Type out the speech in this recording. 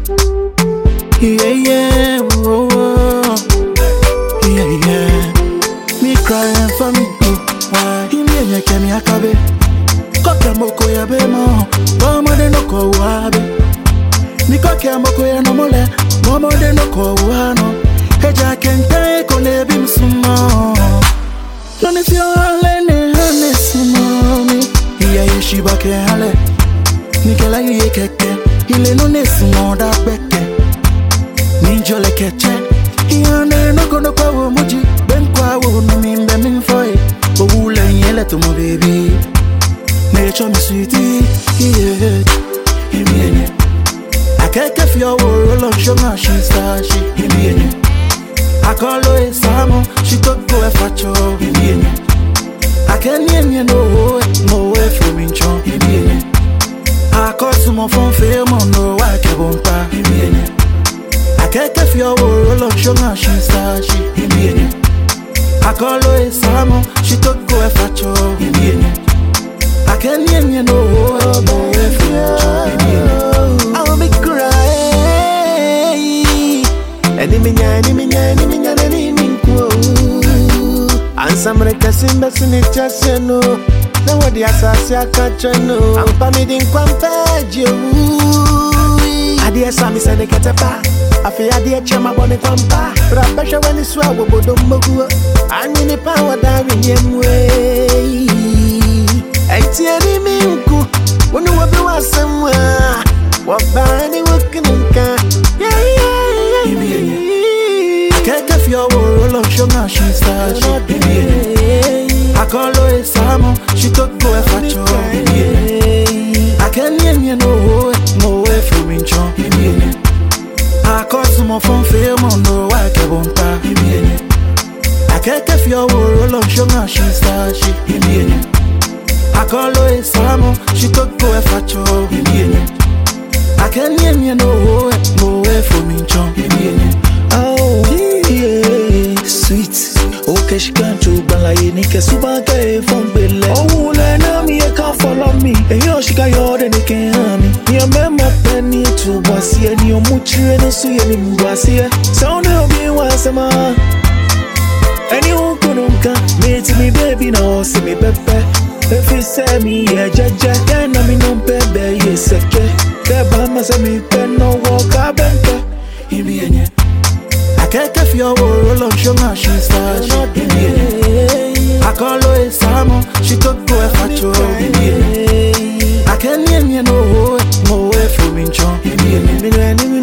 Yeah, oh, oh. Yeah. Me crying for me too. Why? He me kemi akabe. Kokia moko ya be mo. Mama de no ko wabe. Mi kokia moko ya no mole. Mama de no ko wano. Heja kente ko ne bi msumo. None fio ale ne hane sumo mi. Iya yeshiba ke ale. Nikela iye keke. Ile no ne sumo da beke. Ninjo le keche. Iyane no kono kwa wo muji. Ben kwa wo no mimbe minfoy. Bo ule yele to mo baby. Nature me sweetie. Yeah. Imienye. Akeke fio wo roll on sugar she star she. Imienye. Akolo esamo she talk go e facho. Imienye. Akenye no way from incho. Imienye. Akosu mo fon fe mo no wa ke bonta. Imienye. Akeke fio wo roll on sugar she star she. Imienye. Akolo esamo she talk go e facho. Imienye. Akenye no way from incho. I'll be crying. Eniminya and some recasim bessin it just no. Now what the assassin catch no. I'm permitting Quampage. I dear Sammy said the catapa. I feel I dear Chama Bonnet Pampa. But I bet you when it's swell, we don't move. I need the power down in your way. And Tiani Minku, when you will be somewhere. What by any working in car? Keke fio wo roll on sugar she star she. Akolo esamo she talk go e facho. Akenye no way from incho. Akosu mo fon fe mo no wa ke bonta. Akeke fio wo roll on sugar she star she. Akolo esamo she talk go e facho. Akenye no way from incho. Oh, yeah, sweet. Okay, she can't do balay, Nika Subaka from Belle. Oh, let me, can't follow me. And you, she got your than they can hear me. Your member penny to Bossy and your muchi and so you in Bossy. Sound of me once a man. And you couldn't come, made me baby, no, see me pepper. If you say me, yeah, jaja, then I mean, no baby, yes, okay. The Bahamas and me, pen no walk up and Imienye. Akeke fio wo roll on sugar she star she. Akolo esamo she talk go e facho. Akenye no way from incho.